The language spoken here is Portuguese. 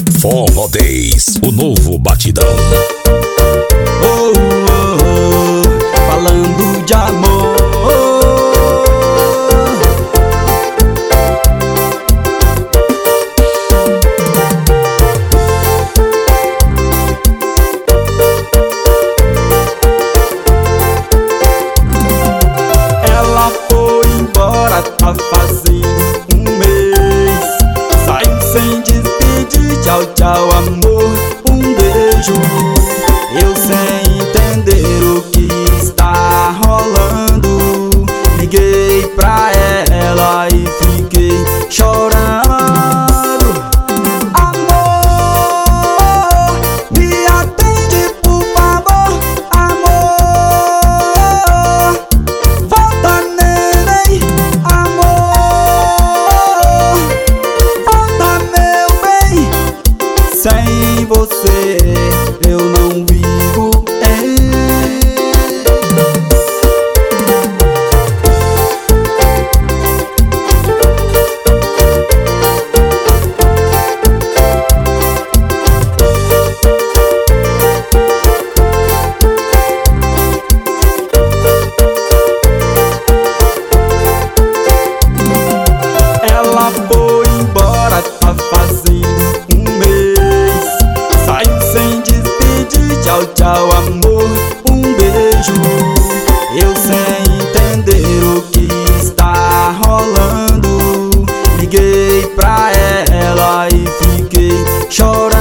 Forró Days, o novo batidão. Oh, oh, oh, falando de amor. Ela foi embora, tá fazendo um mês. Saiu sem despedir, tchau, tchau, amor, um beijo. Eu sem entender o que está rolando, liguei pra ela e fiquei chorando. Amor, me atende por favor, amor. Volta, neném, amor. Volta, meu bem. Sem você eu não vivo. Ela foi embora, tá fazendo um mês. Saiu sem despedir, tchau, tchau, amor, um beijo. Eu sem entender o que está rolando, liguei pra ela e fiquei chorando.